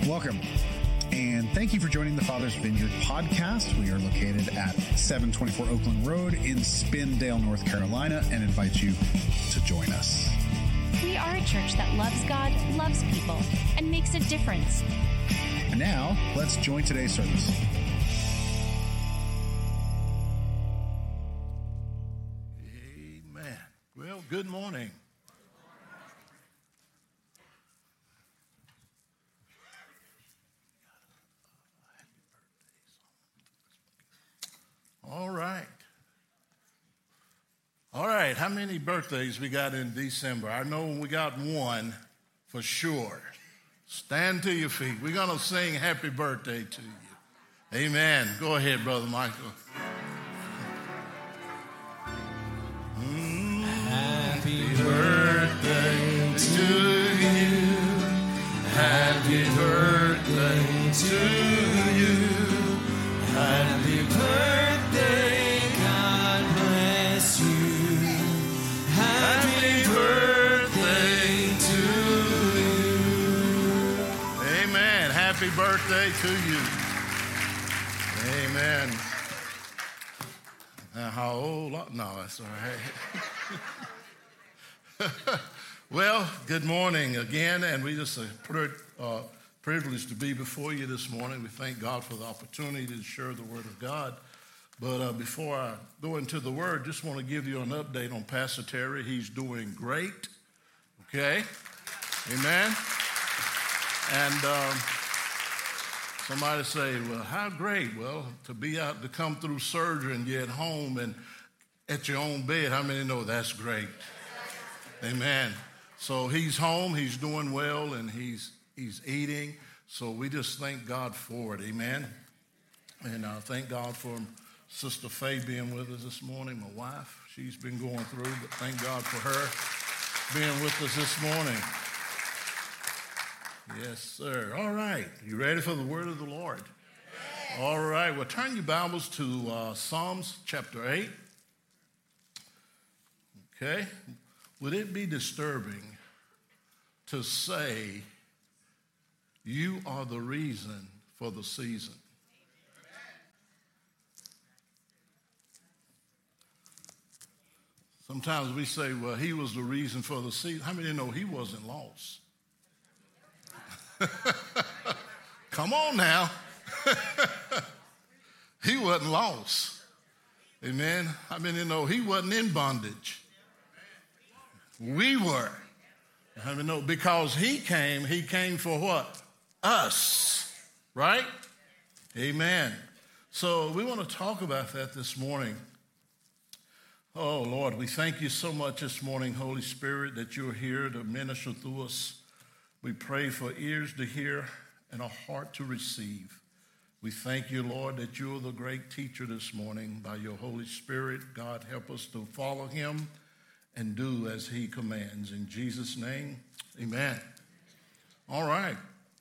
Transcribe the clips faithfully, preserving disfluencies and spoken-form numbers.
Welcome, and thank you for joining the Father's Vineyard podcast. We are located at seven twenty-four Oakland Road in Spindale, North Carolina, and invite you to join us. We are a church that loves God, loves people, and makes a difference. And now, let's join today's service. Amen. Well, good morning. All right. All right, how many birthdays we got in December? I know we got one for sure. Stand to your feet. We're going to sing happy birthday to you. Amen. Go ahead, Brother Michael. Mm, happy birthday to you. Happy birthday to you. Happy birthday, God bless you. Happy birthday to you. Amen. Happy birthday to you. Amen. Now, how old? No, that's all right. Well, good morning again, and we just are uh, privileged to be before you this morning. We thank God for the opportunity to share the Word of God. But uh, before I go into the Word, just want to give you an update on Pastor Terry. He's doing great. Okay? Amen. And um, somebody say, well, how great? Well, to be out, to come through surgery and get home and at your own bed, how many know that's great? Amen. So he's home, he's doing well, and he's he's eating. So we just thank God for it. Amen. And uh, thank God for Sister Faye being with us this morning, my wife. She's been going through, but thank God for her being with us this morning. Yes, sir. All right. You ready for the word of the Lord? Yes. All right. Well, turn your Bibles to uh, Psalms chapter eight. Okay. Would it be disturbing to say you are the reason for the season? Sometimes we say, well, he was the reason for the season. How many know he wasn't lost? Come on now. He wasn't lost. Amen. How many know he wasn't in bondage? We were. How many know? Because he came, he came for what? Us. Right? Amen. So we want to talk about that this morning. Oh, Lord, we thank you so much this morning, Holy Spirit, that you're here to minister through us. We pray for ears to hear and a heart to receive. We thank you, Lord, that you're the great teacher this morning. By your Holy Spirit, God, help us to follow him and do as he commands. In Jesus' name, amen. All right.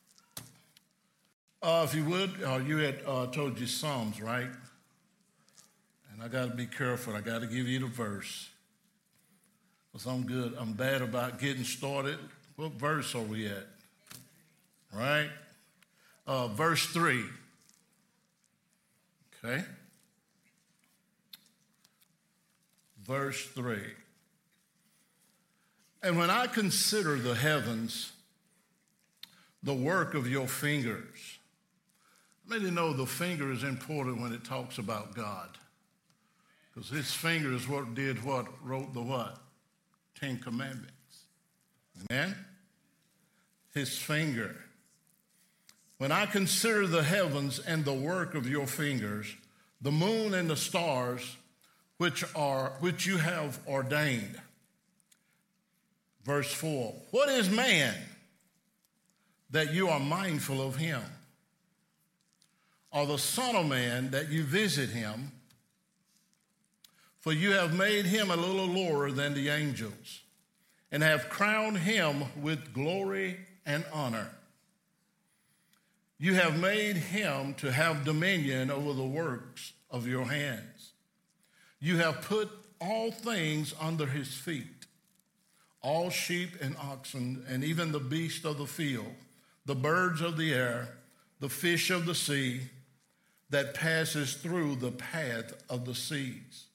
Uh, if you would, uh, you had uh, told you Psalms, right? And I got to be careful. I got to give you the verse. Because I'm good. I'm bad about getting started. What verse are we at? Right? Uh, verse three. Okay. Verse three. And when I consider the heavens, the work of your fingers. I mean, you know the finger is important when it talks about God. Because his finger is what did what? Wrote the what? Ten Commandments. Amen? His finger. When I consider the heavens and the work of your fingers, the moon and the stars, which are which you have ordained. Verse four, what is man that you are mindful of him? Or the Son of Man that you visit him? For you have made him a little lower than the angels, and have crowned him with glory and honor. You have made him to have dominion over the works of your hands. You have put all things under his feet, all sheep and oxen, and even the beasts of the field, the birds of the air, the fish of the sea that passes through the path of the seas.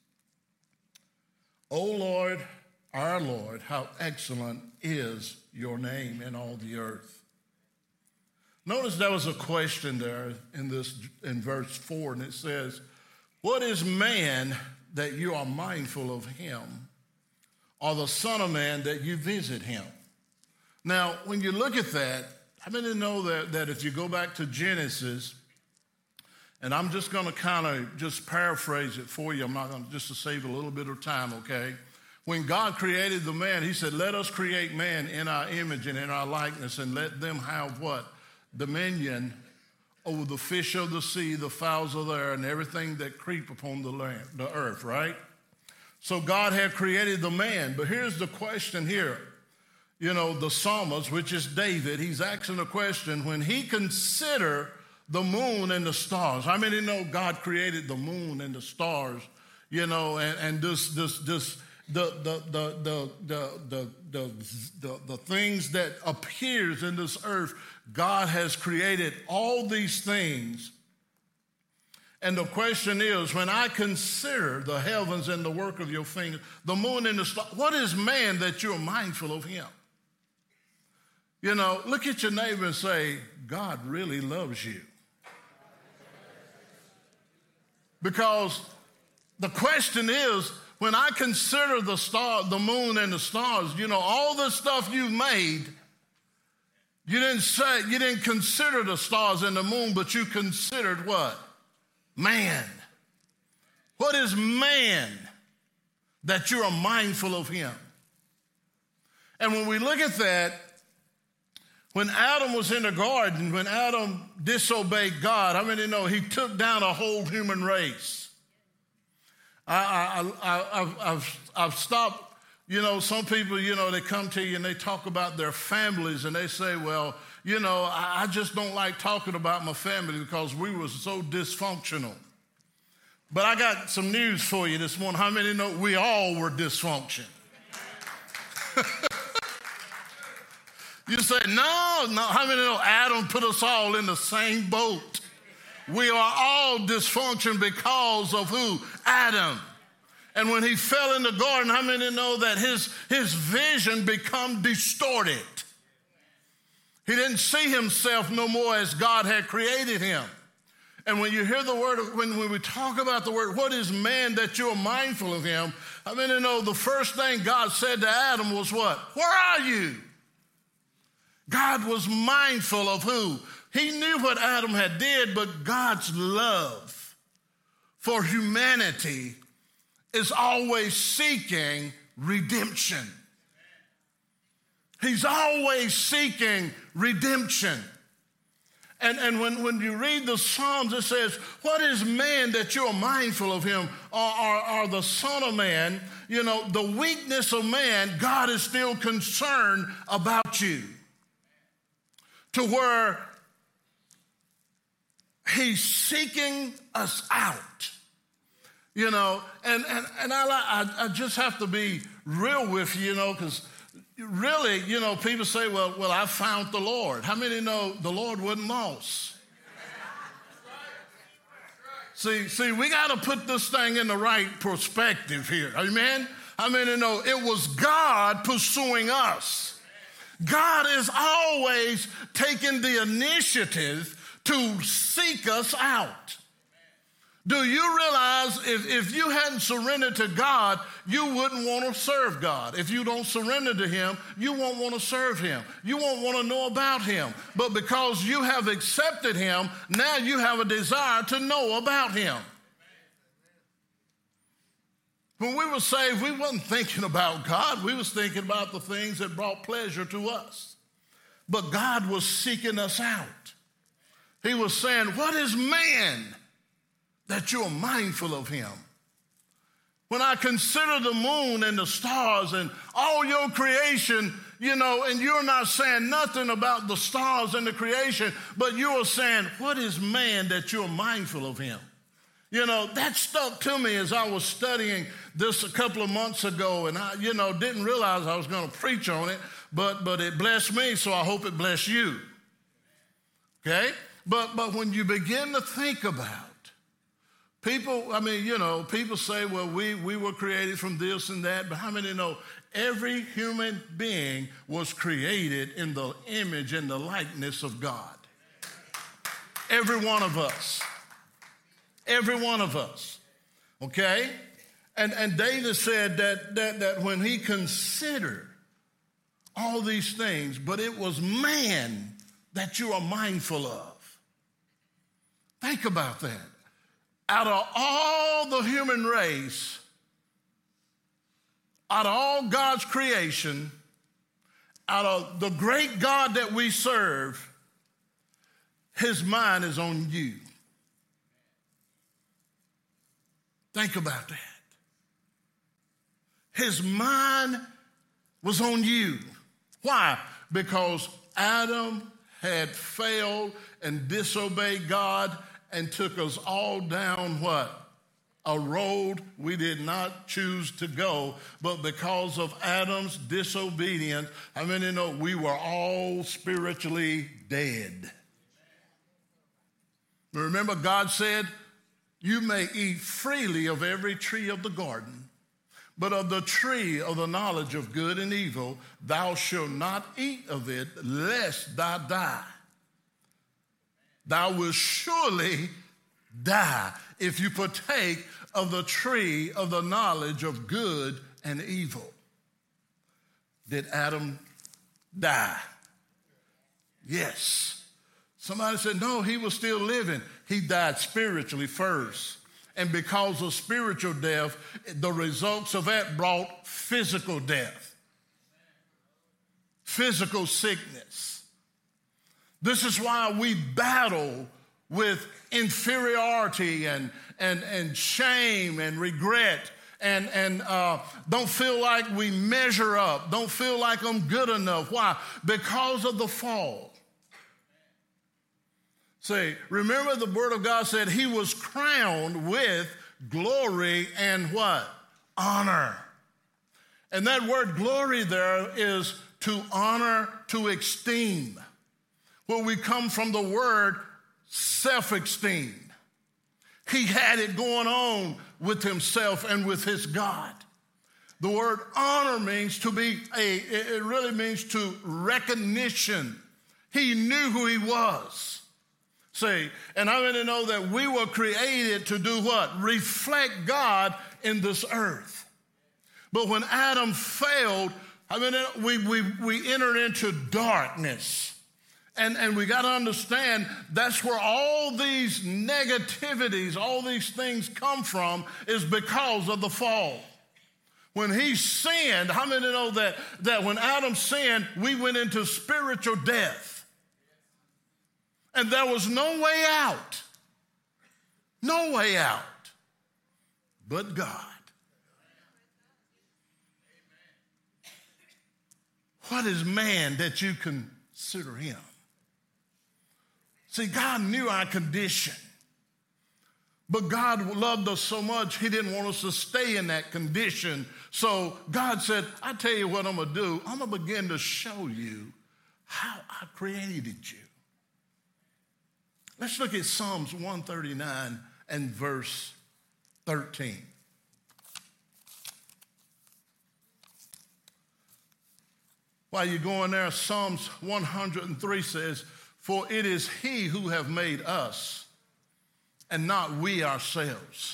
O Lord, our Lord, how excellent is your name in all the earth. Notice there was a question there in this in verse four, and it says, what is man that you are mindful of him, or the Son of Man that you visit him? Now, when you look at that, how many know that, that if you go back to Genesis, and I'm just going to kind of just paraphrase it for you. I'm not going to, just to save a little bit of time, okay? When God created the man, he said, let us create man in our image and in our likeness, and let them have what? Dominion over the fish of the sea, the fowls of the air, and everything that creep upon the land, the earth, right? So God had created the man. But here's the question here. You know, the psalmist, which is David, he's asking a question. When he considered the moon and the stars, how many know God created the moon and the stars, you know, and, and this, this, this, the, the, the, the, the, the, the, the, the things that appears in this earth, God has created all these things. And the question is, when I consider the heavens and the work of your fingers, the moon and the stars, what is man that you're mindful of him? You know, look at your neighbor and say, God really loves you. Because the question is, when I consider the star, the moon and the stars, you know, all the stuff you've made, you didn't say, you didn't consider the stars and the moon, but you considered what? Man. What is man that you are mindful of him? And when we look at that, when Adam was in the garden, when Adam disobeyed God, how many know he took down a whole human race? I, I, I, I've, I've, I've stopped, you know, some people, you know, they come to you and they talk about their families and they say, well, you know, I, I just don't like talking about my family because we were so dysfunctional. But I got some news for you this morning. How many know we all were dysfunction? You say, no, no. How many know Adam put us all in the same boat? We are all dysfunction because of who? Adam. And when he fell in the garden, how many know that his, his vision become distorted? He didn't see himself no more as God had created him. And when you hear the word, when, when we talk about the word, what is man that you are mindful of him? I mean, you know, the first thing God said to Adam was what? Where are you? God was mindful of who? He knew what Adam had did, but God's love for humanity is always seeking redemption. He's always seeking redemption. And, and when, when you read the Psalms, it says, what is man that you're mindful of him? Or, or, or the Son of Man, you know, the weakness of man, God is still concerned about you. To where he's seeking us out. You know, and, and, and I, I, I just have to be real with you, you know, because really, you know, people say, well, well, I found the Lord. How many know the Lord wasn't lost? See, see, we got to put this thing in the right perspective here. Amen? How many know it was God pursuing us? God is always taking the initiative to seek us out. Do you realize if, if you hadn't surrendered to God, you wouldn't want to serve God? If you don't surrender to him, you won't want to serve him. You won't want to know about him. But because you have accepted him, now you have a desire to know about him. When we were saved, we wasn't thinking about God. We was thinking about the things that brought pleasure to us. But God was seeking us out. He was saying, what is man that you're mindful of him? When I consider the moon and the stars and all your creation, you know, and you're not saying nothing about the stars and the creation, but you're saying, what is man that you're mindful of him? You know, that stuck to me as I was studying this a couple of months ago, and I, you know, didn't realize I was going to preach on it, but, but it blessed me, so I hope it bless you. Okay? But, but when you begin to think about people, I mean, you know, people say, well, we, we were created from this and that, but how many know every human being was created in the image and the likeness of God? Every one of us. Every one of us. Okay? And, and David said that, that, that when he considered all these things, but it was man that you are mindful of. Think about that. Out of all the human race, out of all God's creation, out of the great God that we serve, his mind is on you. Think about that. His mind was on you. Why? Because Adam had failed and disobeyed God and took us all down what? A road we did not choose to go, but because of Adam's disobedience, I mean, you know, we were all spiritually dead. Remember, God said, you may eat freely of every tree of the garden, but of the tree of the knowledge of good and evil, thou shalt not eat of it, lest thou die. Thou wilt surely die if you partake of the tree of the knowledge of good and evil. Did Adam die? Yes. Somebody said, no, he was still living. He died spiritually first. And because of spiritual death, the results of that brought physical death, physical sickness. This is why we battle with inferiority and, and, and shame and regret and, and uh, don't feel like we measure up, don't feel like I'm good enough. Why? Because of the fall. Say, remember the word of God said he was crowned with glory and what? Honor. And that word glory there is to honor, to esteem. Where we come from the word self-esteem. He had it going on with himself and with his God. The word honor means to be a, it really means to recognition. He knew who he was. See, and I want to know that we were created to do what? Reflect God in this earth. But when Adam failed, I mean, we, we, we entered into darkness. And, and we got to understand that's where all these negativities, all these things come from is because of the fall. When he sinned, how many know that, that when Adam sinned, we went into spiritual death? And there was no way out. No way out. But God. What is man that you consider him? See, God knew our condition. But God loved us so much, he didn't want us to stay in that condition. So God said, I tell you what I'm going to do. I'm going to begin to show you how I created you. Let's look at Psalms one thirty-nine and verse thirteen. While you're going there, Psalms one hundred three says, for it is he who have made us, and not we ourselves.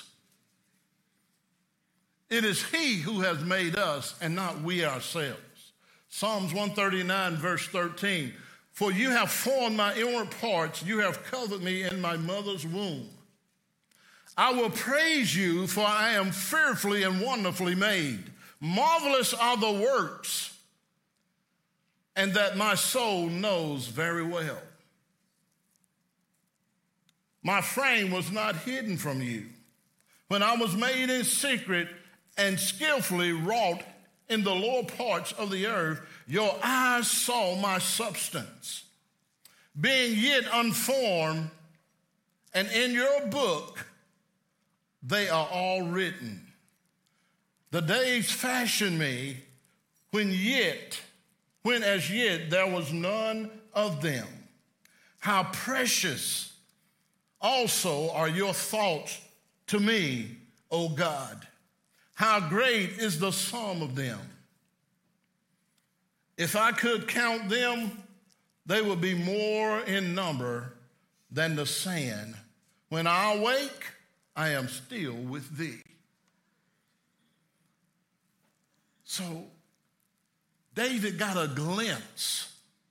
It is he who has made us, and not we ourselves. Psalms one thirty-nine, verse thirteen. For you have formed my inward parts, you have covered me in my mother's womb. I will praise you, for I am fearfully and wonderfully made. Marvelous are the works, and that my soul knows very well. My frame was not hidden from you when I was made in secret and skillfully wrought in the lower parts of the earth. Your eyes saw my substance, being yet unformed, and in your book they are all written. The days fashioned me when yet, when as yet there was none of them. how precious also are your thoughts to me, O God. How great is the sum of them. If I could count them, they would be more in number than the sand. When I awake, I am still with thee. So David got a glimpse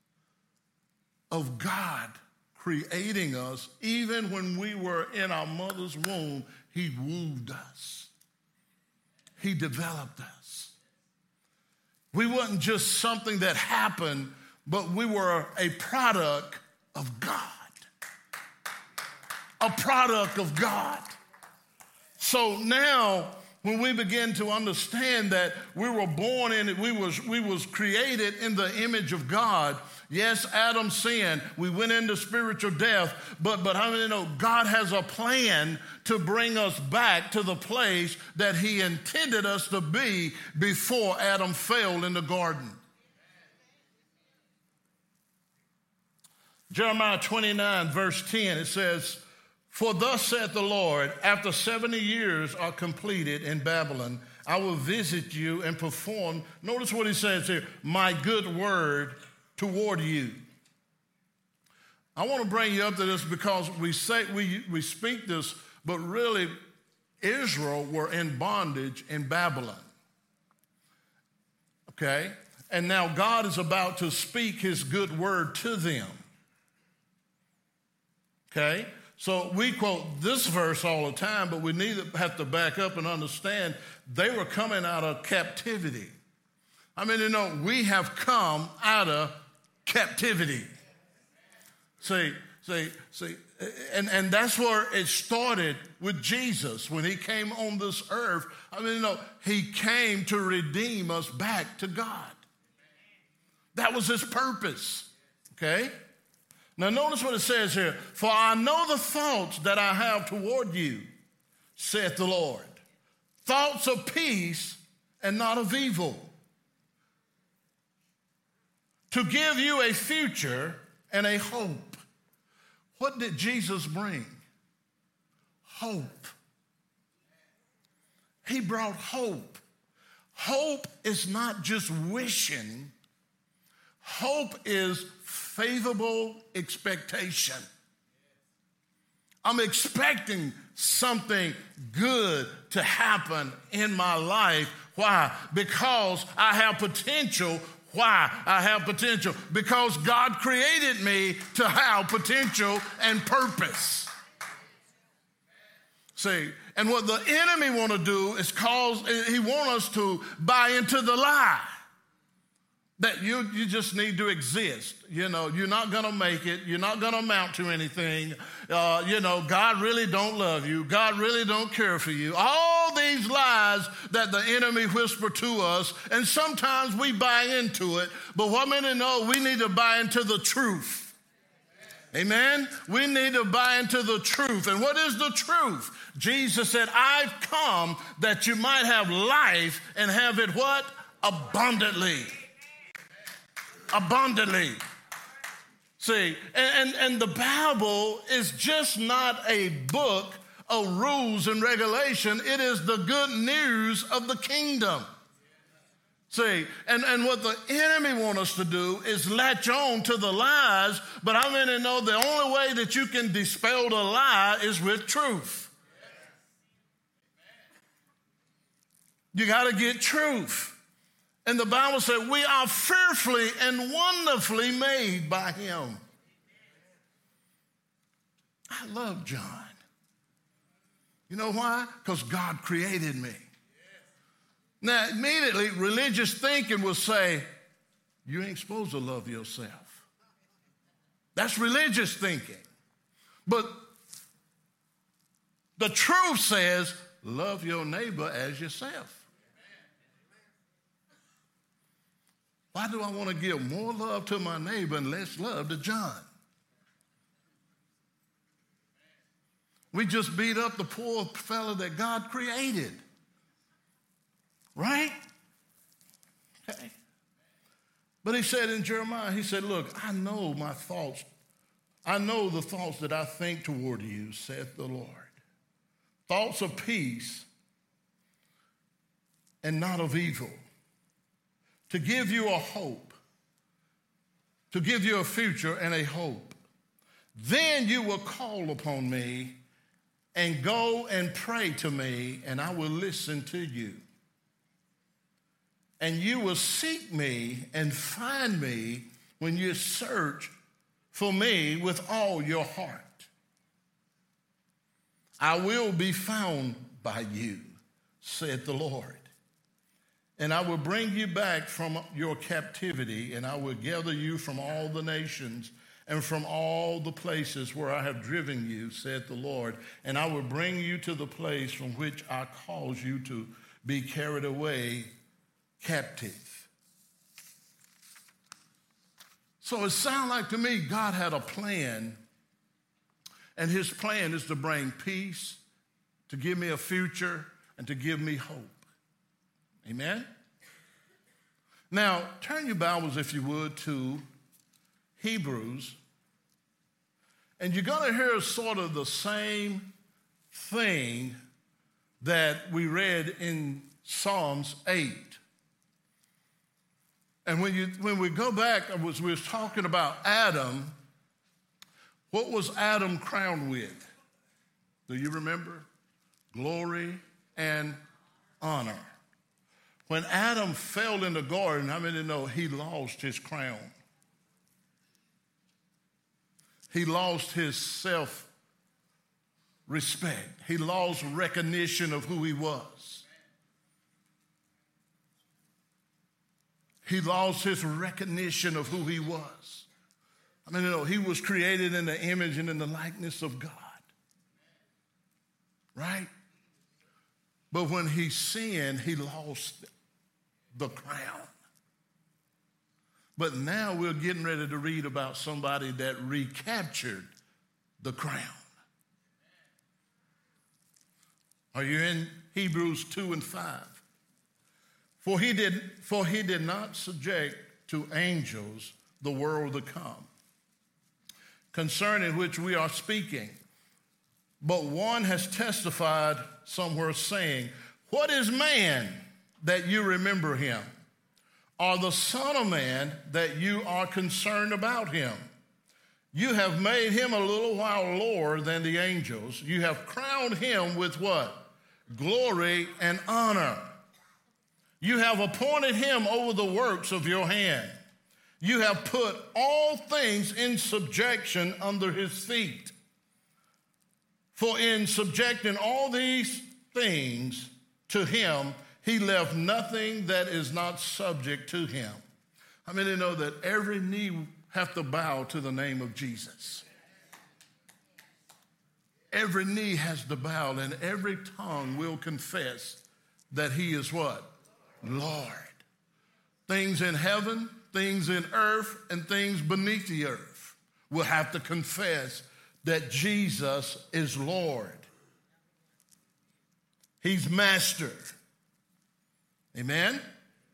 of God creating us. Even when we were in our mother's womb, he wooed us. He developed us. We wasn't just something that happened, but we were a product of God. A product of God. So now, when we begin to understand that we were born in it, we was, we was created in the image of God. Yes, Adam sinned. We went into spiritual death. But, but how many know God has a plan to bring us back to the place that he intended us to be before Adam fell in the garden? Jeremiah twenty-nine, verse ten, it says, for thus saith the Lord, after seventy years are completed in Babylon, I will visit you and perform, notice what he says here, my good word toward you. I want to bring you up to this because we say we, we speak this, but really Israel were in bondage in Babylon. Okay? And now God is about to speak his good word to them. Okay? So we quote this verse all the time, but we need to have to back up and understand they were coming out of captivity. I mean, you know, we have come out of captivity. See, see, see, and, and that's where it started with Jesus when he came on this earth. I mean, you know, he came to redeem us back to God. That was his purpose, okay? Now, notice what it says here. For I know the thoughts that I have toward you, saith the Lord. Thoughts of peace and not of evil. To give you a future and a hope. What did Jesus bring? Hope. He brought hope. Hope is not just wishing. Hope is favorable expectation. I'm expecting something good to happen in my life. Why? Because I have potential. Why? I have potential. Because God created me to have potential and purpose. See, and what the enemy want to do is cause, he want us to buy into the lie. That you, you just need to exist. You know, you're not going to make it. You're not going to amount to anything. Uh, you know, God really don't love you. God really don't care for you. All these lies that the enemy whisper to us, and sometimes we buy into it. But what many know, we need to buy into the truth. Amen? We need to buy into the truth. And what is the truth? Jesus said, I've come that you might have life and have it what? Abundantly. Abundantly. See, and, and, and the Bible is just not a book of rules and regulation. It is the good news of the kingdom. See, and, and what the enemy wants us to do is latch on to the lies, but how many know the only way that you can dispel the lie is with truth? You got to get truth. And the Bible said, we are fearfully and wonderfully made by him. I love John. You know why? Because God created me. Now, immediately, religious thinking will say, you ain't supposed to love yourself. That's religious thinking. But the truth says, love your neighbor as yourself. Why do I want to give more love to my neighbor and less love to John? We just beat up the poor fella that God created. Right? Okay. But he said in Jeremiah, he said, look, I know my thoughts I know the thoughts that I think toward you, saith the Lord. Thoughts of peace and not of evil, to give you a hope, to give you a future and a hope. Then you will call upon me and go and pray to me, and I will listen to you. And you will seek me and find me when you search for me with all your heart. I will be found by you, said the Lord. And I will bring you back from your captivity, and I will gather you from all the nations and from all the places where I have driven you, said the Lord. And I will bring you to the place from which I caused you to be carried away captive. So it sounds like to me God had a plan, and his plan is to bring peace, to give me a future, and to give me hope. Amen? Now, turn your Bibles, if you would, to Hebrews, and you're going to hear sort of the same thing that we read in Psalms eight. And when you when we go back, I was, we was talking about Adam. What was Adam crowned with? Do you remember? Glory and honor. When Adam fell in the garden, how many know he lost his crown? He lost his self-respect. He lost recognition of who he was. He lost his recognition of who he was. I mean, you know, he was created in the image and in the likeness of God. Right? But when he sinned, he lost the crown. But now we're getting ready to read about somebody that recaptured the crown. Are you in Hebrews two and five? For he did, for he did not subject to angels the world to come, concerning which we are speaking. But one has testified somewhere saying, what is man that you remember him? Or the Son of Man that you are concerned about him? You have made him a little while lower than the angels. You have crowned him with what? Glory and honor. You have appointed him over the works of your hand. You have put all things in subjection under his feet. For in subjecting all these things to him, he left nothing that is not subject to him. How many know that every knee have to bow to the name of Jesus? Every knee has to bow, and every tongue will confess that he is what? Lord. Things in heaven, things in earth, and things beneath the earth will have to confess that Jesus is Lord. He's master. Amen?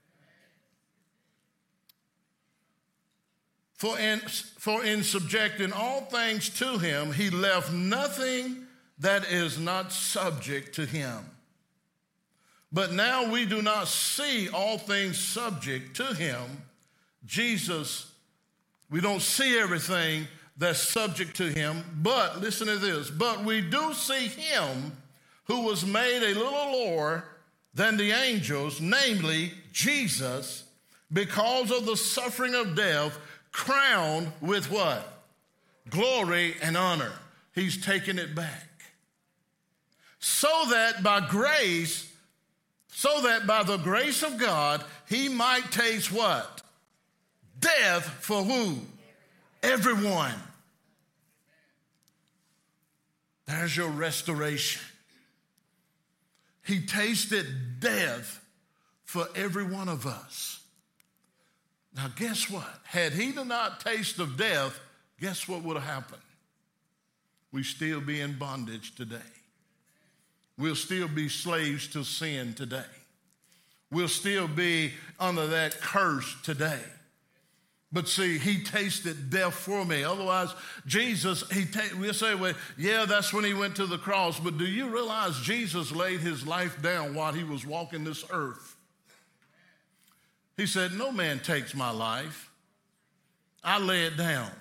For in, for in subjecting all things to him, he left nothing that is not subject to him. But now we do not see all things subject to him. Jesus, we don't see everything that's subject to him, but listen to this, but we do see him who was made a little lower than the angels, namely Jesus, because of the suffering of death, crowned with what? Glory and honor. He's taken it back. So that by grace, so that by the grace of God, he might taste what? Death for who? Everyone. There's your restoration. He tasted death for every one of us. Now, guess what? Had he not tasted of death, guess what would have happened? We'd still be in bondage today. We'll still be slaves to sin today. We'll still be under that curse today. But see, he tasted death for me. Otherwise, Jesus, he ta- we'll say, well, yeah, that's when he went to the cross. But do you realize Jesus laid his life down while he was walking this earth? He said, no man takes my life. I lay it down.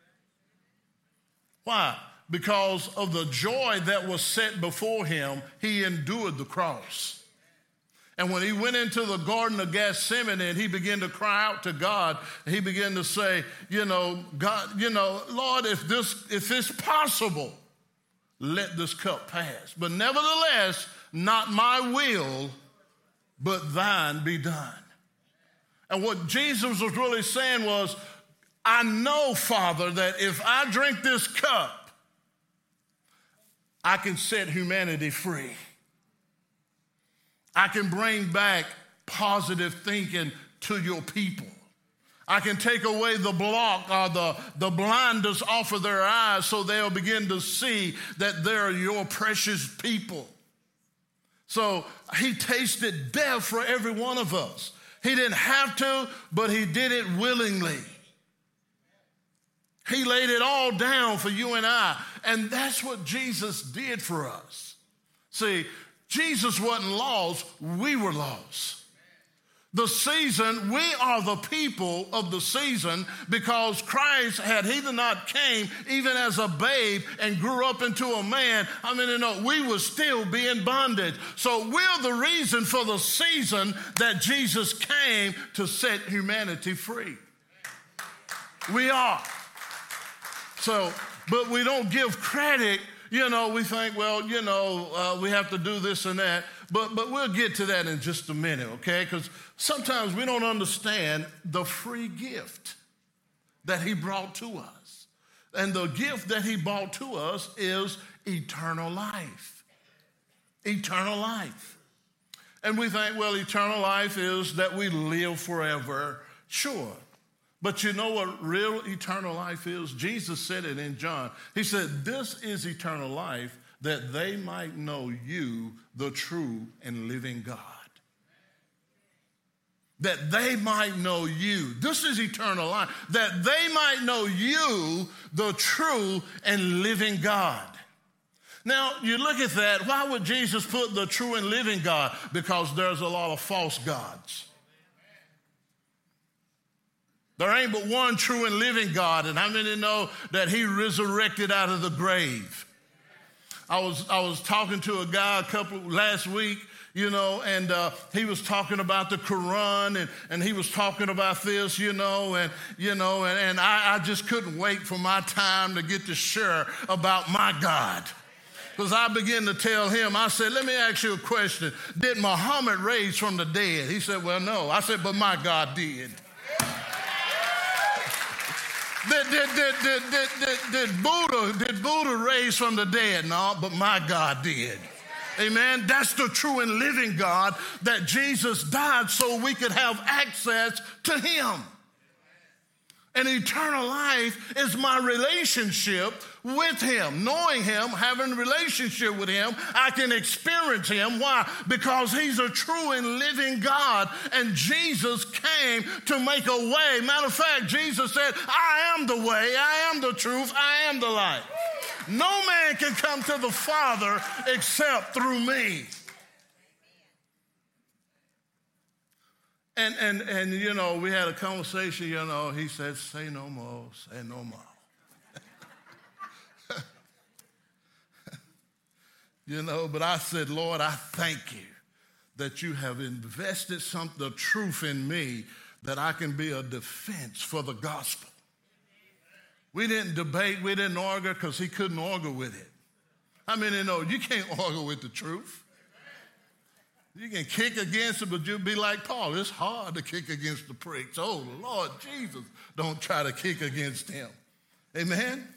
Why? Because of the joy that was set before him, he endured the cross. And when he went into the Garden of Gethsemane and he began to cry out to God, he began to say, you know, God, you know, Lord, if this, if it's possible, let this cup pass. But nevertheless, not my will, but thine be done. And what Jesus was really saying was, I know, Father, that if I drink this cup, I can set humanity free. I can bring back positive thinking to your people. I can take away the block or the, the blinders off of their eyes so they'll begin to see that they're your precious people. So he tasted death for every one of us. He didn't have to, but he did it willingly. He laid it all down for you and I. And that's what Jesus did for us. See, Jesus wasn't lost, we were lost. The season, we are the people of the season because Christ, had he not came even as a babe and grew up into a man, I mean, you know, we would still be in bondage. So we're the reason for the season that Jesus came to set humanity free. We are. So, but we don't give credit. You know, we think, well, you know, uh, we have to do this and that. But but we'll get to that in just a minute, okay? Because sometimes we don't understand the free gift that he brought to us. And the gift that he brought to us is eternal life. Eternal life. And we think, well, eternal life is that we live forever. Sure. But you know what real eternal life is? Jesus said it in John. He said, this is eternal life, that they might know you, the true and living God. That they might know you. This is eternal life. That they might know you, the true and living God. Now, you look at that. Why would Jesus put the true and living God? Because there's a lot of false gods. There ain't but one true and living God, and how many know that he resurrected out of the grave? I was I was talking to a guy a couple last week, you know, and uh, he was talking about the Quran, and, and he was talking about this, you know, and you know, and, and I, I just couldn't wait for my time to get to share about my God. Because I began to tell him, I said, let me ask you a question. Did Muhammad raise from the dead? He said, well, no. I said, but my God did. Did, did, did, did, did, did, did, Buddha, did Buddha raise from the dead? No, but my God did. Amen. That's the true and living God, that Jesus died so we could have access to him. And eternal life is my relationship with him. Knowing him, having a relationship with him, I can experience him. Why? Because he's a true and living God. And Jesus came to make a way. Matter of fact, Jesus said, I am the way, I am the truth, I am the life. No man can come to the Father except through me. And, and, and, you know, we had a conversation, you know, he said, say no more, say no more. You know, but I said, Lord, I thank you that you have invested some the truth in me that I can be a defense for the gospel. We didn't debate, we didn't argue because he couldn't argue with it. I mean, you know, you can't argue with the truth. You can kick against it, but you'll be like Paul. It's hard to kick against the pricks. Oh, Lord Jesus, don't try to kick against him. Amen?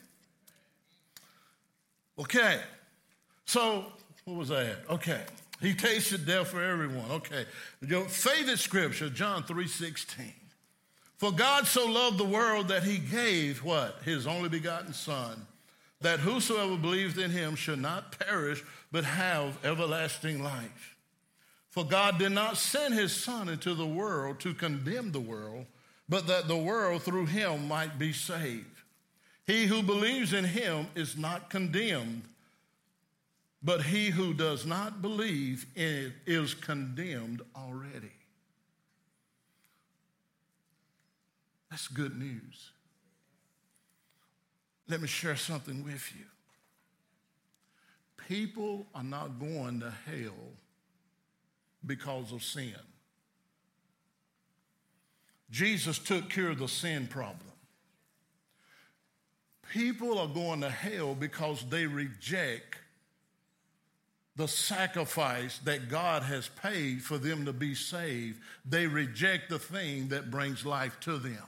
Okay. So, what was that? Okay. He tasted death for everyone. Okay. Your favorite scripture, John three sixteen. For God so loved the world that he gave what? His only begotten Son, that whosoever believes in him should not perish, but have everlasting life. For God did not send his Son into the world to condemn the world, but that the world through him might be saved. He who believes in him is not condemned, but he who does not believe in it is condemned already. That's good news. Let me share something with you. People are not going to hell because of sin. Jesus took care of the sin problem. People are going to hell because they reject the sacrifice that God has paid for them to be saved. They reject the thing that brings life to them.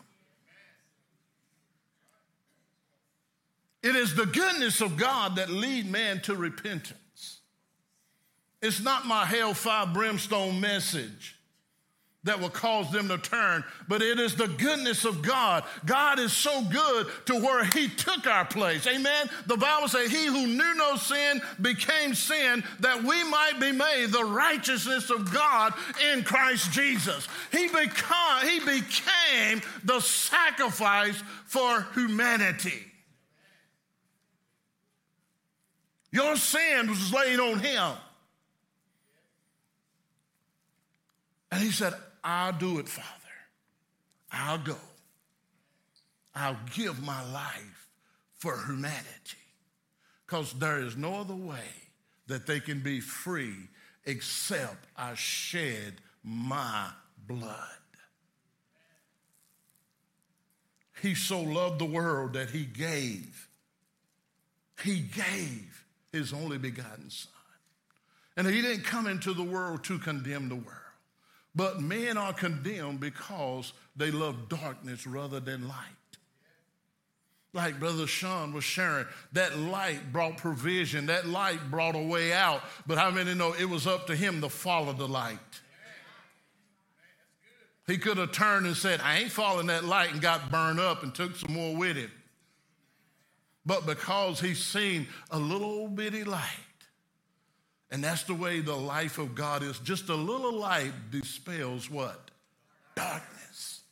It is the goodness of God that lead man to repentance. It's not my hellfire brimstone message that will cause them to turn, but it is the goodness of God. God is so good to where he took our place. Amen? The Bible says, he who knew no sin became sin that we might be made the righteousness of God in Christ Jesus. He, become, he became the sacrifice for humanity. Your sin was laid on him. And he said, I'll do it, Father. I'll go. I'll give my life for humanity. Because there is no other way that they can be free except I shed my blood. He so loved the world that he gave. He gave his only begotten son. And he didn't come into the world to condemn the world. But men are condemned because they love darkness rather than light. Like Brother Sean was sharing, that light brought provision. That light brought a way out. But how many know it was up to him to follow the light? He could have turned and said, I ain't following that light, and got burned up and took some more with him. But because he's seen a little bitty light, and that's the way the life of God is. Just a little light dispels what? Darkness.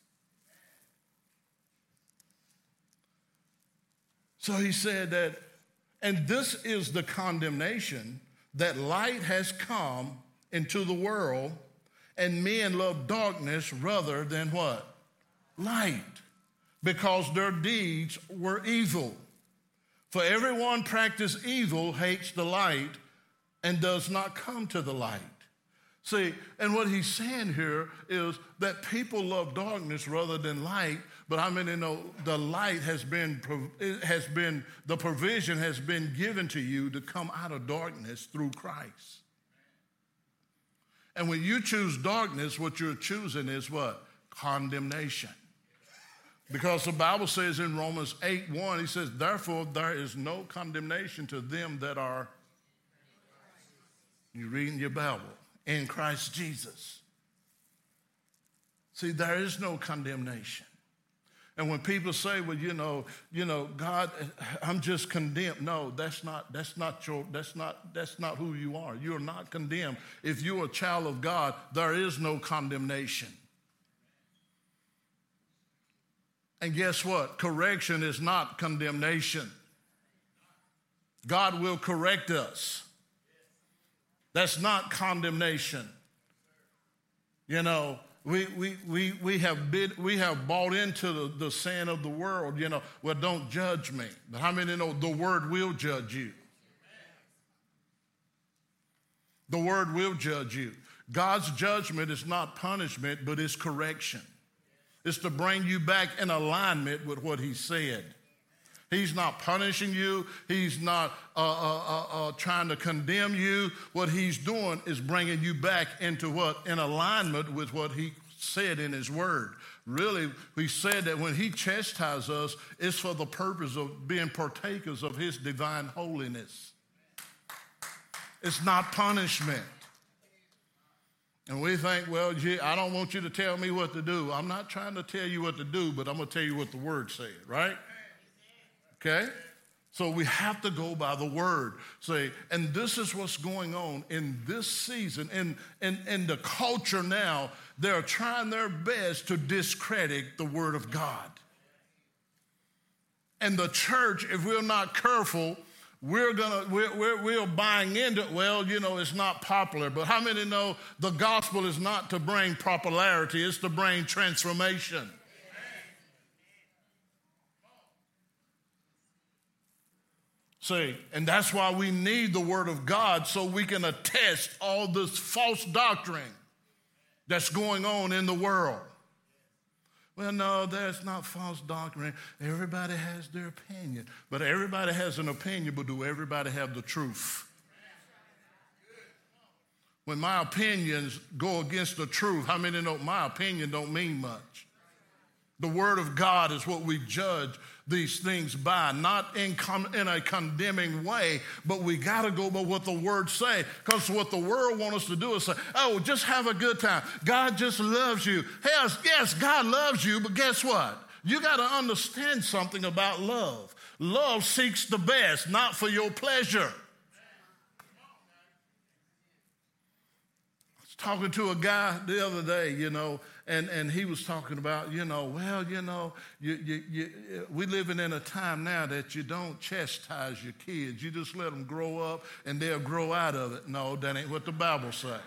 So he said that, and this is the condemnation, that light has come into the world, and men love darkness rather than what? Light. Because their deeds were evil. For everyone practice evil hates the light and does not come to the light. See, and what he's saying here is that people love darkness rather than light, but I mean, you know, the light has been, it has been, the provision has been given to you to come out of darkness through Christ. And when you choose darkness, what you're choosing is what? Condemnation. Because the Bible says in Romans eight one, he says, therefore there is no condemnation to them that are, you're reading your Bible, in Christ Jesus. See, there is no condemnation. And when people say, well, you know, you know, God, I'm just condemned. No, that's not, that's not your, that's not, that's not who you are. You're not condemned. If you're a child of God, there is no condemnation. And guess what? Correction is not condemnation. God will correct us. That's not condemnation. You know, we we we we have been, we have bought into the, the sin of the world, you know, well, don't judge me. But how many know the word will judge you? The word will judge you. God's judgment is not punishment, but it's correction. It's to bring you back in alignment with what he said. He's not punishing you. He's not uh, uh, uh, uh, trying to condemn you. What he's doing is bringing you back into what? In alignment with what he said in his word. Really, we said that when he chastises us, it's for the purpose of being partakers of his divine holiness. It's not punishment. And we think, well, gee, I don't want you to tell me what to do. I'm not trying to tell you what to do, but I'm going to tell you what the word said, right? Okay? So we have to go by the word. Say, and this is what's going on in this season. In, in, in the culture now, they're trying their best to discredit the Word of God. And the church, if we're not careful, we're gonna we're, we're we're buying into, well, you know, it's not popular. But how many know the gospel is not to bring popularity, it's to bring transformation? See, and that's why we need the Word of God, so we can attest all this false doctrine that's going on in the world. Well, no, that's not false doctrine. Everybody has their opinion. But everybody has an opinion, but do everybody have the truth? When my opinions go against the truth, how many know my opinion don't mean much? The Word of God is what we judge these things by, not in, com- in a condemning way, but we got to go by what the Word say, because what the world wants us to do is say, oh, just have a good time. God just loves you. Yes, yes, God loves you, but guess what? You got to understand something about love. Love seeks the best, not for your pleasure. I was talking to a guy the other day, you know, And, and he was talking about, you know, well, you know, you, you, you, we living in a time now that you don't chastise your kids. You just let them grow up and they'll grow out of it. No, that ain't what the Bible said.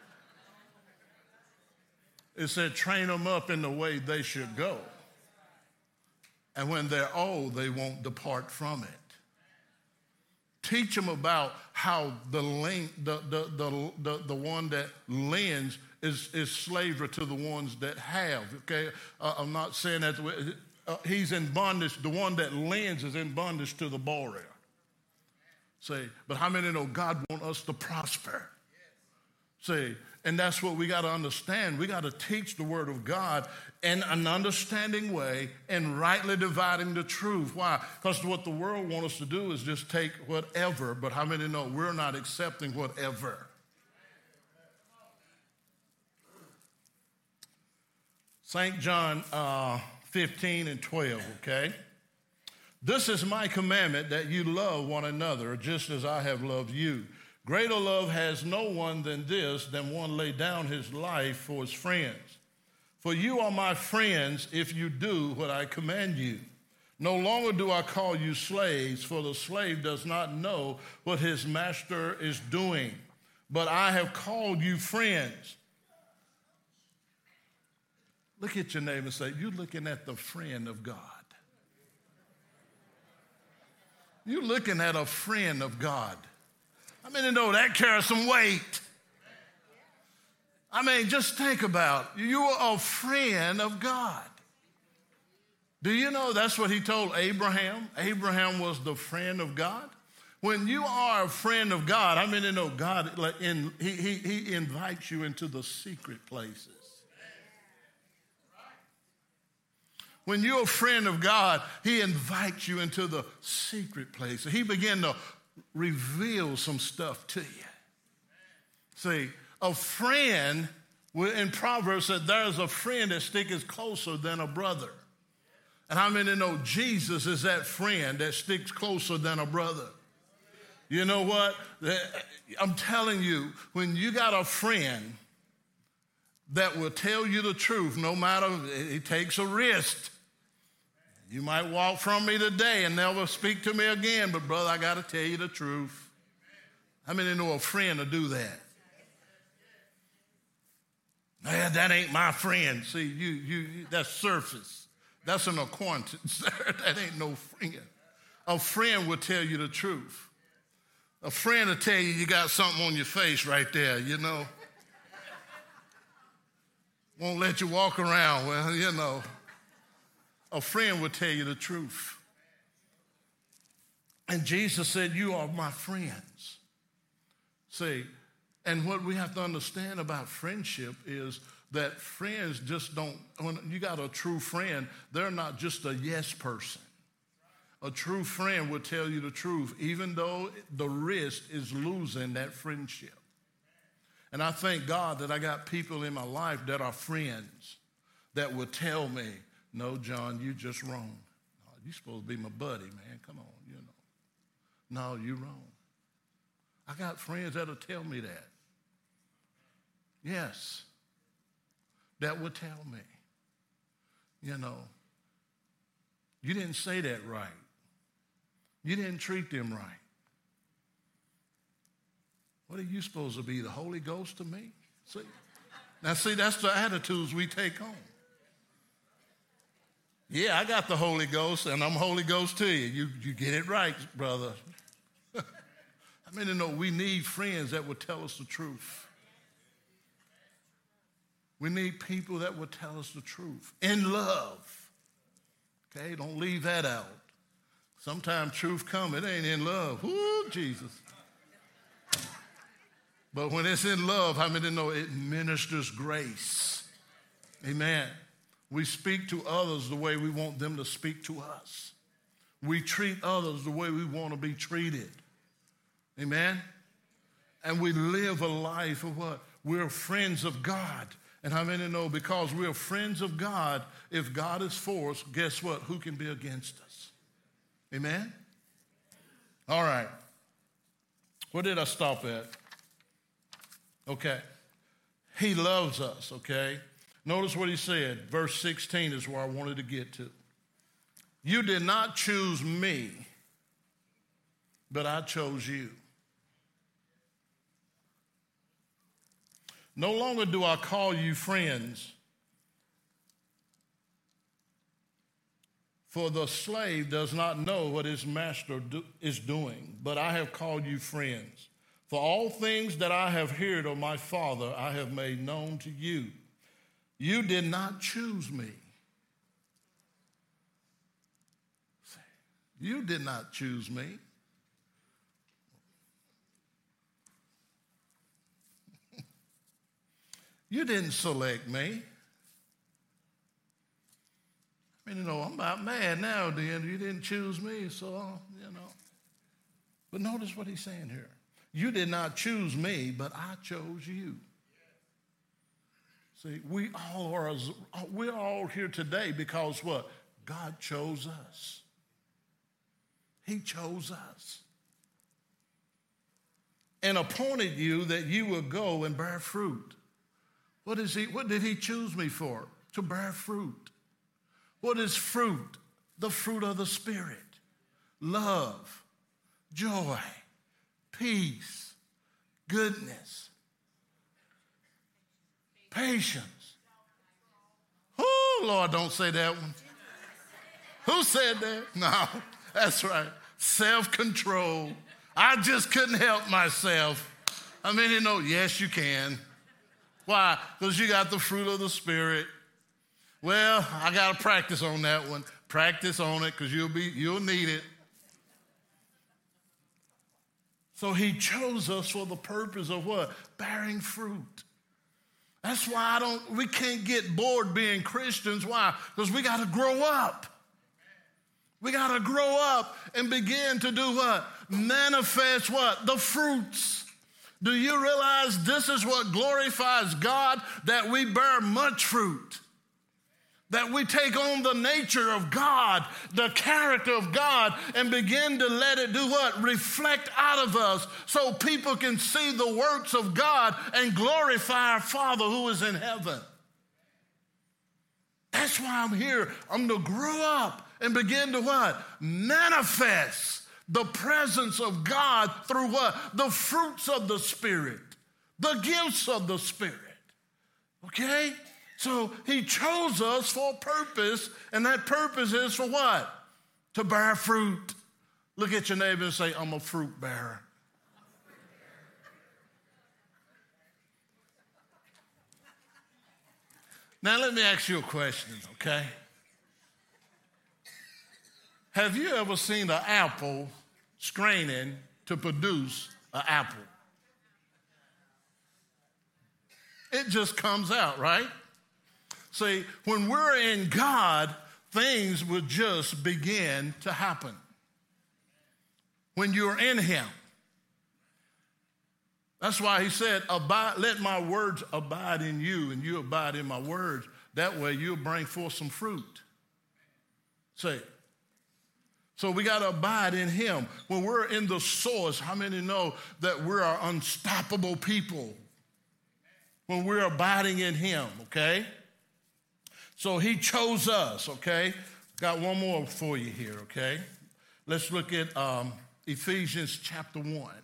It said train them up in the way they should go. And when they're old, they won't depart from it. Teach them about how the, the, the, the, the, the one that lends Is, is slavery to the ones that have, okay? Uh, I'm not saying that. Uh, he's in bondage. The one that lends is in bondage to the borrower. See, but how many know God wants us to prosper? See, and that's what we got to understand. We got to teach the Word of God in an understanding way and rightly dividing the truth. Why? Because what the world wants us to do is just take whatever, but how many know we're not accepting whatever? Saint John uh, fifteen and twelve, okay? This is my commandment, that you love one another just as I have loved you. Greater love has no one than this, than one lay down his life for his friends. For you are my friends if you do what I command you. No longer do I call you slaves, for the slave does not know what his master is doing. But I have called you friends. Look at your neighbor and say, you're looking at the friend of God. You're looking at a friend of God. I mean, you know, that carries some weight. I mean, just think about it. You are a friend of God. Do you know that's what he told Abraham? Abraham was the friend of God. When you are a friend of God, I mean, you know, God, like in, he, he, he invites you into the secret places. When you're a friend of God, he invites you into the secret place. He began to reveal some stuff to you. See, a friend, in Proverbs said, there's a friend that sticks closer than a brother. And how many know Jesus is that friend that sticks closer than a brother? You know what? I'm telling you, when you got a friend that will tell you the truth, no matter, it takes a risk. You might walk from me today and never speak to me again, but brother, I got to tell you the truth. How many know a friend will do that? Man, that ain't my friend. See, you, you, that's surface. That's an acquaintance. That ain't no friend. A friend will tell you the truth. A friend will tell you you got something on your face right there, you know. Won't let you walk around. Well, you know. A friend will tell you the truth. And Jesus said, you are my friends. See, and what we have to understand about friendship is that friends just don't, when you got a true friend, they're not just a yes person. A true friend will tell you the truth, even though the risk is losing that friendship. And I thank God that I got people in my life that are friends that will tell me, no, John, you just wrong. No, you're supposed to be my buddy, man. Come on, you know. No, you're wrong. I got friends that'll tell me that. Yes. that would tell me, you know, you didn't say that right. You didn't treat them right. What are you supposed to be, the Holy Ghost to me? See? Now, see, that's the attitudes we take on. Yeah, I got the Holy Ghost, and I'm Holy Ghost to you. You, you get it right, brother. I mean, you know, we need friends that will tell us the truth. We need people that will tell us the truth in love. Okay, don't leave that out. Sometimes truth comes, it ain't in love. Woo, Jesus. But when it's in love, how many know it ministers grace? Amen. We speak to others the way we want them to speak to us. We treat others the way we want to be treated. Amen. And we live a life of what? We're friends of God. And how many know because we're friends of God, if God is for us, guess what? Who can be against us? Amen? All right. Where did I stop at? Okay. He loves us, okay? Notice what he said. Verse sixteen is where I wanted to get to. You did not choose me, but I chose you. No longer do I call you friends, for the slave does not know what his master do, is doing, but I have called you friends. For all things that I have heard of my Father, I have made known to you. You did not choose me. You did not choose me. You didn't select me. I mean, you know, I'm about mad now, then. You didn't choose me, so, you know. But notice what he's saying here. You did not choose me, but I chose you. See, we all are, we're all here today because what? God chose us. He chose us. And appointed you that you would go and bear fruit. What is he? What did he choose me for? To bear fruit. What is fruit? The fruit of the Spirit. Love, joy, peace, goodness, patience. Oh, Lord, don't say that one. Who said that? No, that's right. Self-control. I just couldn't help myself. I mean, you know, yes, you can. Why? Because you got the fruit of the Spirit. Well, I got to practice on that one. Practice on it because you'll be you'll need it. So he chose us for the purpose of what? Bearing fruit. That's why I don't. We can't get bored being Christians. Why? Because we got to grow up. We got to grow up and begin to do what? Manifest what? The fruits. Do you realize this is what glorifies God? That we bear much fruit. That we take on the nature of God, the character of God, and begin to let it do what? Reflect out of us so people can see the works of God and glorify our Father who is in heaven. That's why I'm here. I'm to grow up and begin to what? Manifest the presence of God through what? The fruits of the Spirit, the gifts of the Spirit. Okay? So he chose us for a purpose, and that purpose is for what? To bear fruit. Look at your neighbor and say, I'm a fruit bearer. Now let me ask you a question, okay? Have you ever seen an apple straining to produce an apple? It just comes out, right? See, when we're in God, things will just begin to happen. When you're in him. That's why he said, abide, let my words abide in you and you abide in my words. That way you'll bring forth some fruit. See, so we got to abide in him. When we're in the source, how many know that we're unstoppable people? When we're abiding in him, okay? So he chose us, okay? Got one more for you here, okay? Let's look at um, Ephesians chapter one.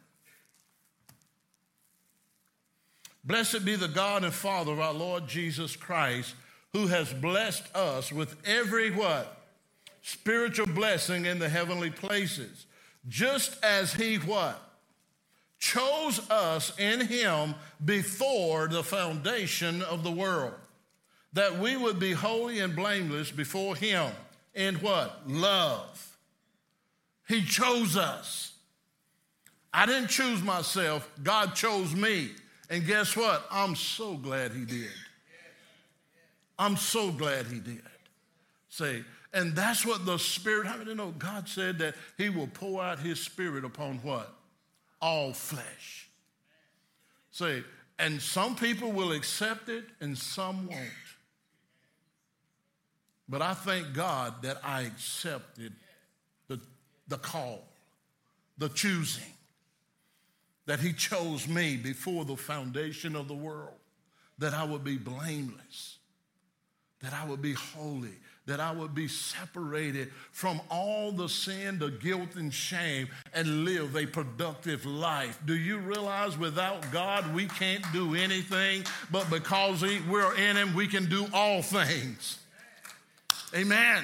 Blessed be the God and Father of our Lord Jesus Christ, who has blessed us with every what? Spiritual blessing in the heavenly places. Just as he what? Chose us in him before the foundation of the world, that we would be holy and blameless before him in what? Love. He chose us. I didn't choose myself. God chose me. And guess what? I'm so glad he did. I'm so glad he did. Say, and that's what the Spirit, how many know God said that he will pour out his Spirit upon what? All flesh. Say, and some people will accept it and some won't. But I thank God that I accepted the, the call, the choosing, that he chose me before the foundation of the world, that I would be blameless, that I would be holy, that I would be separated from all the sin, the guilt, and shame, and live a productive life. Do you realize without God we can't do anything, but because he, we're in him, we can do all things? Amen.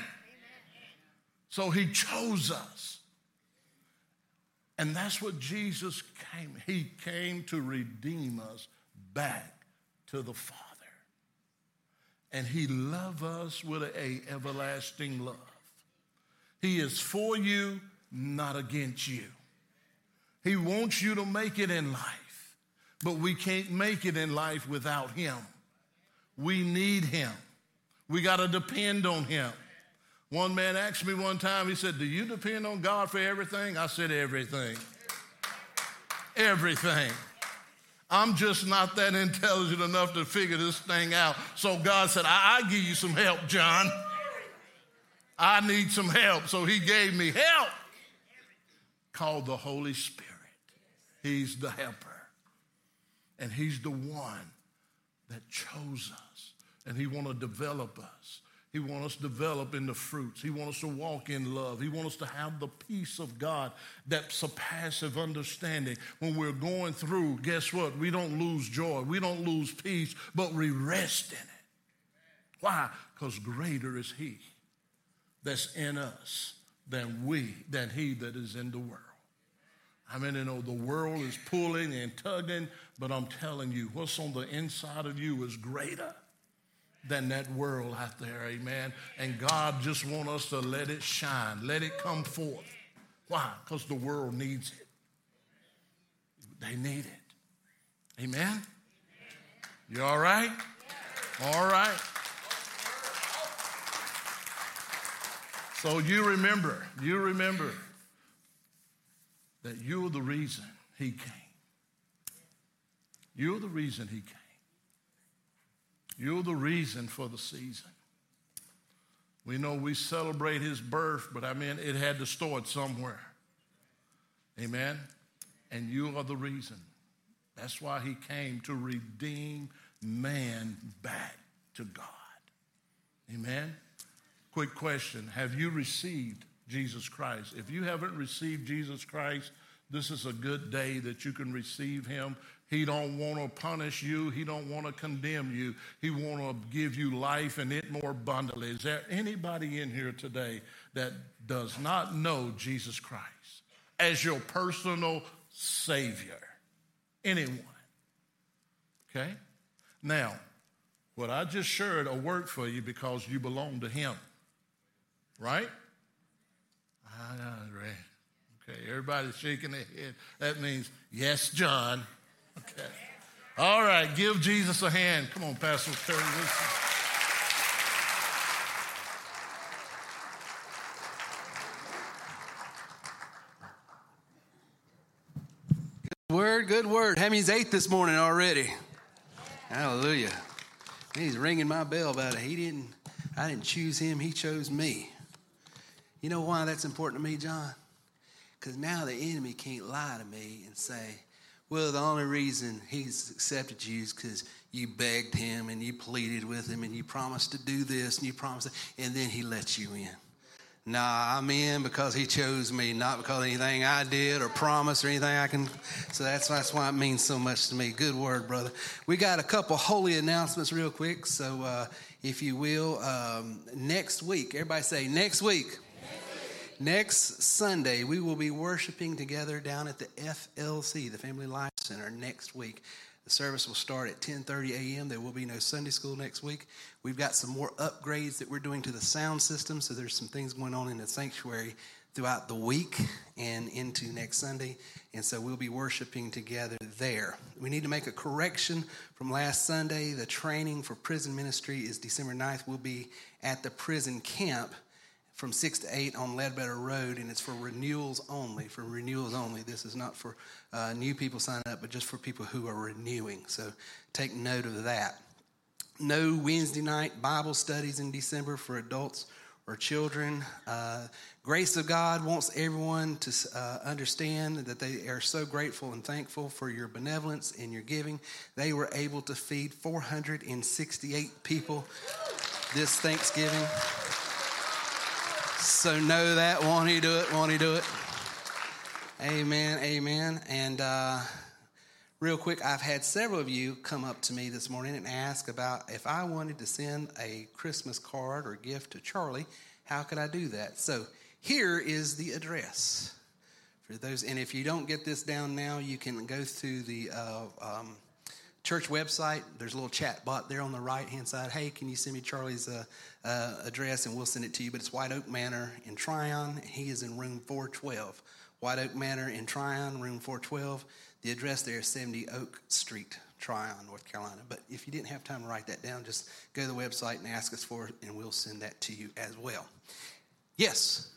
So he chose us. And that's what Jesus came. He came to redeem us back to the Father. And he loves us with an everlasting love. He is for you, not against you. He wants you to make it in life, but we can't make it in life without him. We need him. We got to depend on him. One man asked me one time, he said, do you depend on God for everything? I said, everything. Everything. I'm just not that intelligent enough to figure this thing out. So God said, I- I'll give you some help, John. I need some help. So he gave me help called the Holy Spirit. He's the helper. And he's the one that chose us. And he wants to develop us. He wants us to develop in the fruits. He wants us to walk in love. He wants us to have the peace of God that surpasses understanding. When we're going through, guess what? We don't lose joy. We don't lose peace, but we rest in it. Why? Because greater is he that's in us than we, than he that is in the world. I mean, you know, the world is pulling and tugging, but I'm telling you, what's on the inside of you is greater than that world out there, amen. And God just wants us to let it shine, let it come forth. Why? Because the world needs it. They need it. Amen? You all right? All right. So you remember, you remember that you're the reason he came. You're the reason he came. You're the reason for the season. We know we celebrate his birth, but I mean, it had to start somewhere. Amen? And you are the reason. That's why he came, to redeem man back to God. Amen? Quick question. Have you received Jesus Christ? If you haven't received Jesus Christ, this is a good day that you can receive him. He don't want to punish you. He don't want to condemn you. He want to give you life and it more abundantly. Is there anybody in here today that does not know Jesus Christ as your personal Savior? Anyone? Okay? Now, what I just shared will work for you because you belong to him. Right? Ah, right. Okay, everybody's shaking their head. That means, yes, John. Okay. All right, give Jesus a hand. Come on, Pastor Terry. Listen. Good word, good word. Hemmy's eight this morning already. Hallelujah. He's ringing my bell about it. He didn't, I didn't choose him. He chose me. You know why that's important to me, John? Because now the enemy can't lie to me and say, Well, the only reason he's accepted you is because you begged him and you pleaded with him and you promised to do this and you promised, and then he lets you in. Nah, I'm in because he chose me, not because of anything I did or promised or anything I can. So that's, that's why it means so much to me. Good word, brother. We got a couple holy announcements real quick. So uh, if you will, um, next week, everybody say next week. Next week. Next Sunday, we will be worshiping together down at the F L C, the Family Life Center, next week. The service will start at ten thirty a.m. There will be no Sunday school next week. We've got some more upgrades that we're doing to the sound system, so there's some things going on in the sanctuary throughout the week and into next Sunday, and so we'll be worshiping together there. We need to make a correction from last Sunday. The training for prison ministry is December ninth. We'll be at the prison camp from six to eight on Ledbetter Road, and it's for renewals only, for renewals only. This is not for uh, new people signing up, but just for people who are renewing. So take note of that. No Wednesday night Bible studies in December for adults or children. Uh, Grace of God wants everyone to uh, understand that they are so grateful and thankful for your benevolence and your giving. They were able to feed four hundred sixty-eight people this Thanksgiving. So know that. Won't he do it? Won't he do it? Amen, amen. And uh, real quick, I've had several of you come up to me this morning and ask about if I wanted to send a Christmas card or gift to Charlie, how could I do that? So here is the address for those. And if you don't get this down now, you can go through the uh, um, church website. There's a little chat bot there on the right-hand side. Hey, can you send me Charlie's uh, uh, address, and we'll send it to you. But it's White Oak Manor in Tryon. He is in room four twelve. White Oak Manor in Tryon, room four twelve. The address there is seventy Oak Street, Tryon, North Carolina. But if you didn't have time to write that down, just go to the website and ask us for it, and we'll send that to you as well. Yes?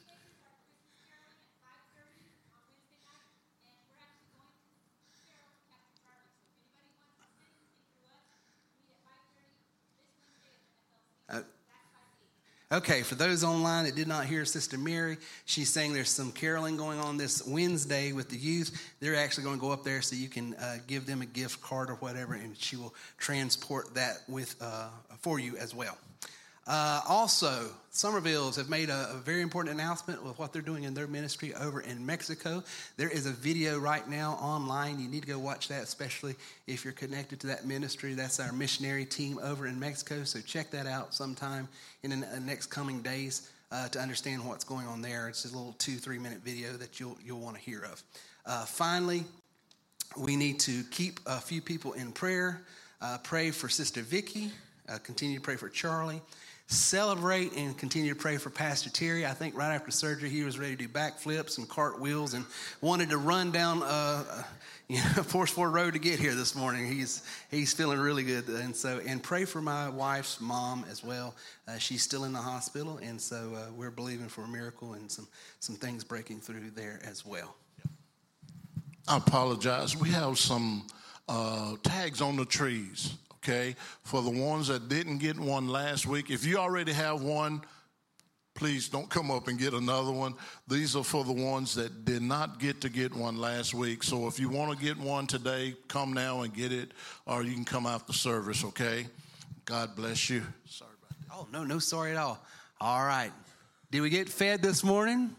Uh, Okay, for those online that did not hear Sister Mary, she's saying there's some caroling going on this Wednesday with the youth. They're actually going to go up there so you can uh, give them a gift card or whatever, and she will transport that with uh, for you as well. Uh, also, Somerville's have made a, a very important announcement with what they're doing in their ministry over in Mexico. There is a video right now online. You need to go watch that, especially if you're connected to that ministry. That's our missionary team over in Mexico, so check that out sometime in the next coming days uh, to understand what's going on there. It's a little two, three-minute video that you'll you'll want to hear of. Uh, finally, we need to keep a few people in prayer. Uh, pray for Sister Vicky. Uh, continue to pray for Charlie. Celebrate and continue to pray for Pastor Terry. I think right after surgery, he was ready to do backflips and cartwheels and wanted to run down uh, you know, Forest Ford Road to get here this morning. He's he's feeling really good. And so, and pray for my wife's mom as well. Uh, she's still in the hospital, and so uh, we're believing for a miracle and some, some things breaking through there as well. I apologize. We have some uh, tags on the trees. Okay, for the ones that didn't get one last week, if you already have one, please don't come up and get another one. These are for the ones that did not get to get one last week. So if you want to get one today, come now and get it, or you can come after service, okay? God bless you. Sorry about that. Oh, no, no sorry at all. All right. Did we get fed this morning?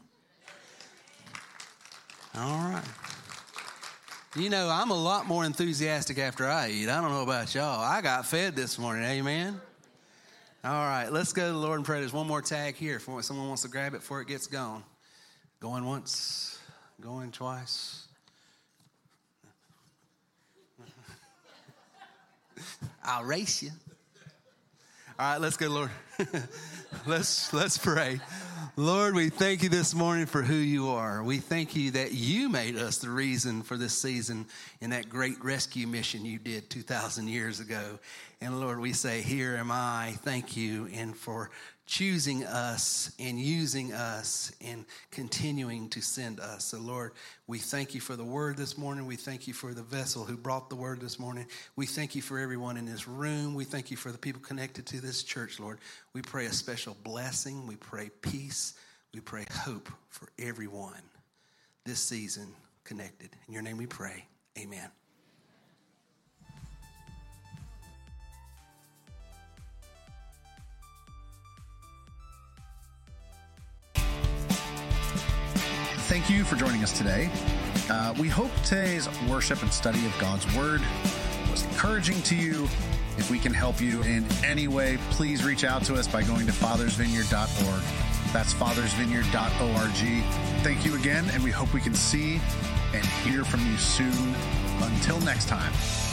All right. You know, I'm a lot more enthusiastic after I eat. I don't know about y'all. I got fed this morning. Amen? All right, let's go to the Lord in prayer. There's one more tag here if someone wants to grab it before it gets gone. Going once, going twice. I'll race you. All right, let's go, Lord. let's let's pray. Lord, we thank you this morning for who you are. We thank you that you made us the reason for this season in that great rescue mission you did two thousand years ago. And Lord, we say, here am I. Thank you and for choosing us and using us and continuing to send us. So Lord, we thank you for the word this morning. We thank you for the vessel who brought the word this morning. We thank you for everyone in this room. We thank you for the people connected to this church, Lord. We pray a special blessing. We pray peace. We pray hope for everyone this season connected. In your name we pray. Amen. Thank you for joining us today. Uh, we hope today's worship and study of God's Word was encouraging to you. If we can help you in any way, please reach out to us by going to fathers vineyard dot org. That's fathers vineyard dot org. Thank you again, and we hope we can see and hear from you soon. Until next time.